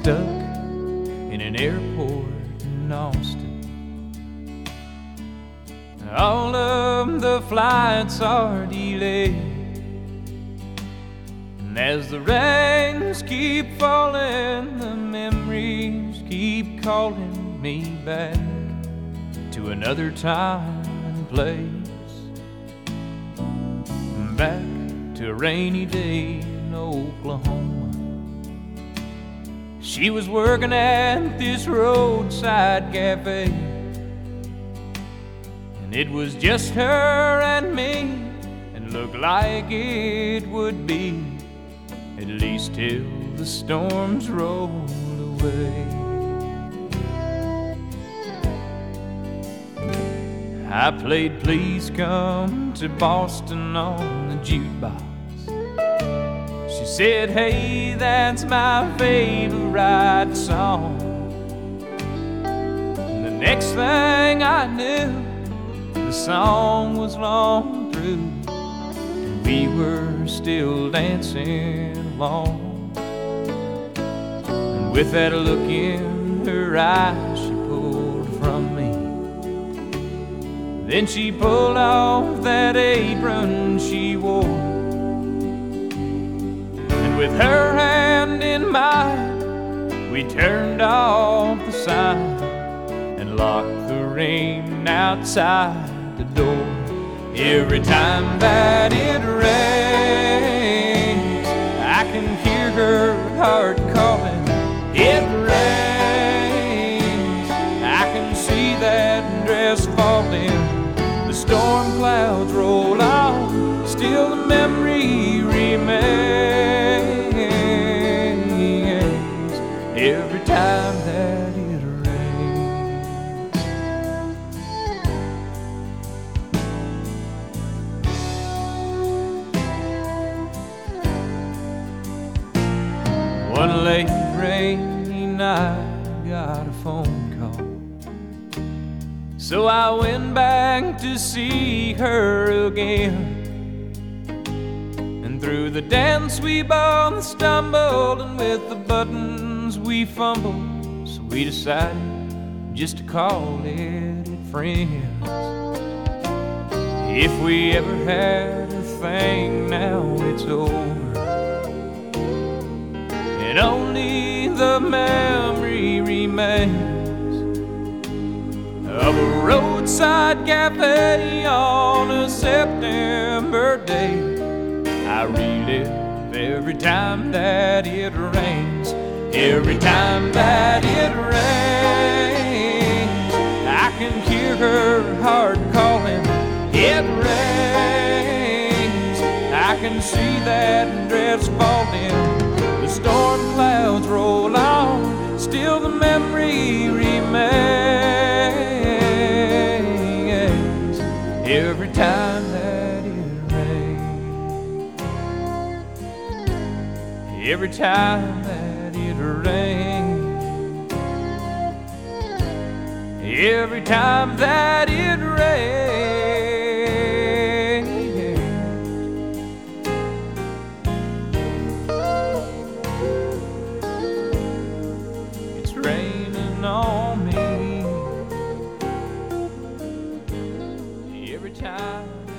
stuck in an airport in Austin. All of the flights are delayed, and as the rains keep falling, the memories keep calling me back to another time and place, back to a rainy day in Oklahoma. She was working at this roadside cafe, and it was just her and me, and looked like it would be, at least till the storms rolled away. I played Please Come to Boston on the jukebox. She said, hey, that's my favorite song. And the next thing I knew, the song was long through, and we were still dancing along. And with that look in her eyes, she pulled from me. Then she pulled off that apron she wore, and with her hand in mine, we turned off the sign and locked the rain outside the door. Every time that it rains, I can hear her heart calling. It rains, I can see that dress falling. The storm clouds roll on, still the memory remains. Every time that it rains. One late rainy night, I got a phone call, so I went back to see her again. And through the dance we both stumbled, and with the buttons we fumbled, so we decided just to call it friends. If we ever had a thing, now it's over, and only the memory remains of a roadside cafe on a September day. I relive every time that it rains. Every time that it rains, I can hear her heart calling. It rains, I can see that dress falling. The storm clouds roll on, still the memory remains. Every time that it rains, every time that it rains, every time that it rains. It's raining on me every time.